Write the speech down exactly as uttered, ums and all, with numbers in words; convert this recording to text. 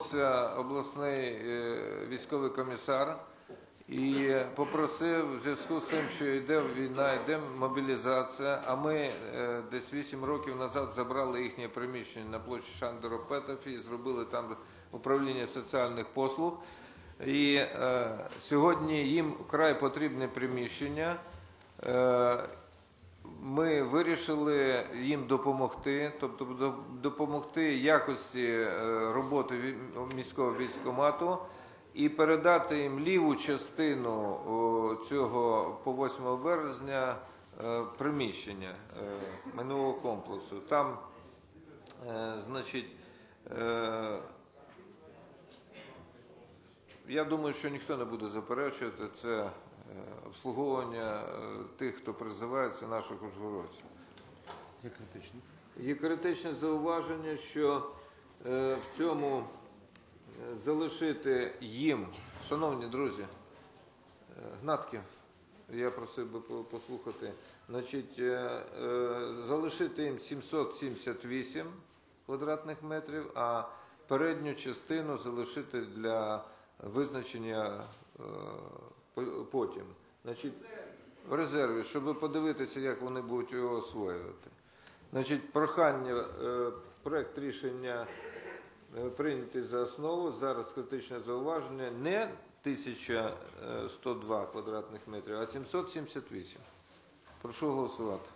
Обласний військовий комісар і попросив, в зв'язку з тим, що йде війна, йде мобілізація, а ми десь вісім років назад забрали їхнє приміщення на площі Шандора-Петефі і зробили там управління соціальних послуг. І е, сьогодні їм вкрай потрібне приміщення. Е, Ми вирішили їм допомогти, тобто допомогти якості роботи міського військкомату і передати їм ліву частину цього по восьмого березня приміщення майнового комплексу. Там, значить, я думаю, що ніхто не буде заперечувати, це обслуговування тих, хто призивається, наших ужгородців. Є критичне? Є критичне зауваження, що в цьому залишити їм, шановні друзі, Гнатків, я просив би послухати, значить, залишити їм сімсот сімдесят вісім квадратних метрів, а передню частину залишити для визначення потім. Значить, в резерві, щоб подивитися, як вони будуть його освоювати. Значить, прохання, проект рішення прийнятий за основу, зараз критичне зауваження, не тисяча сто два квадратних метрів, а сімсот сімдесят вісім. Прошу голосувати.